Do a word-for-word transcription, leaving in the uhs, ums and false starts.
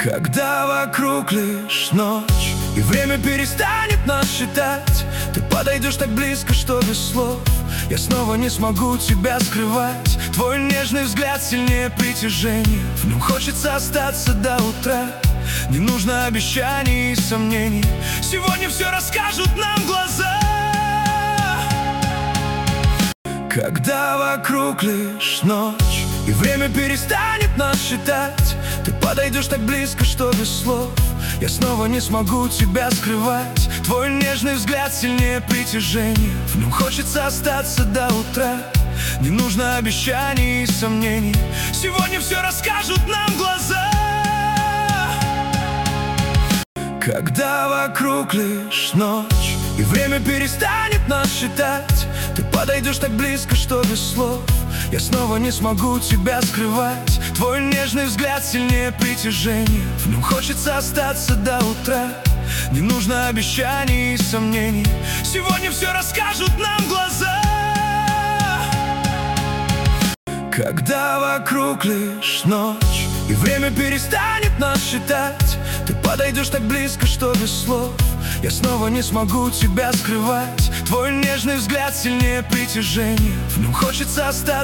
Когда вокруг лишь ночь, и время перестанет нас считать, ты подойдешь так близко, что без слов я снова не смогу тебя скрывать. Твой нежный взгляд сильнее притяжения, в нем хочется остаться до утра. Не нужно обещаний и сомнений, сегодня все расскажут нам глаза. Когда вокруг лишь ночь, и время перестанет нас считать, ты подойдешь так близко, что без слов я снова не смогу тебя скрывать. Твой нежный взгляд сильнее притяжения, в нем хочется остаться до утра. Не нужно обещаний и сомнений, сегодня все расскажут нам глаза. Когда вокруг лишь ночь, и время перестанет нас считать, ты подойдешь так близко, что без слов я снова не смогу тебя скрывать. Твой нежный взгляд сильнее притяжения, в нем хочется остаться до утра. Не нужно обещаний и сомнений, сегодня все расскажут нам глаза. Когда вокруг лишь ночь, и время перестанет нас считать, ты подойдешь так близко, что без слов я снова не смогу тебя скрывать. Твой нежный взгляд сильнее притяжения, в нем хочется остаться